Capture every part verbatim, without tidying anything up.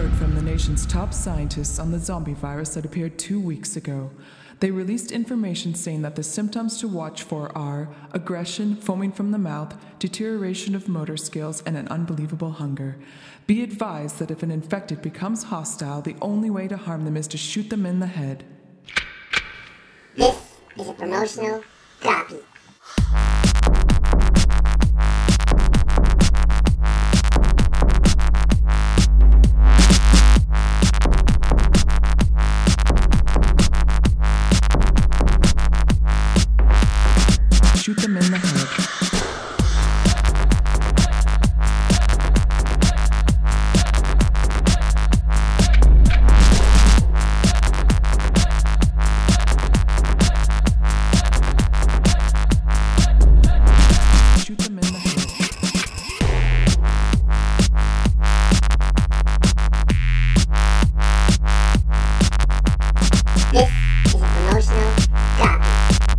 heard from the nation's top scientists on the zombie virus that appeared two weeks ago. They released information saying that the symptoms to watch for are aggression, foaming from the mouth, deterioration of motor skills, and an unbelievable hunger. Be advised that if an infected becomes hostile, the only way to harm them is to shoot them in the head. This is a promotional copy. Shoot them in the head. Shoot them in the head. This is a promotional copy.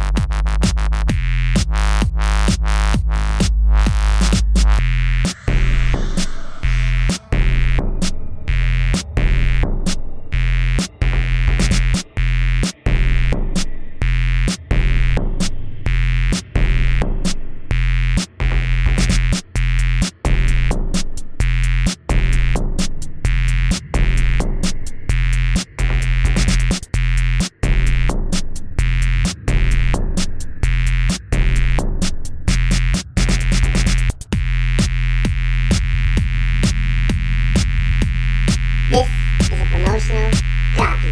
This is a promotional copy.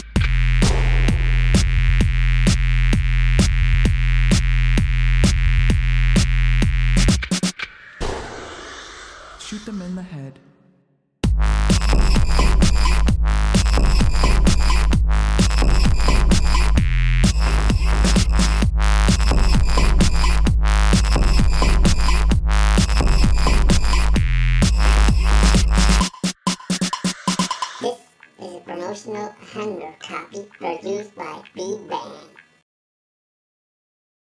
Shoot them in the head. This is a promotional hunger copy produced by B-Band.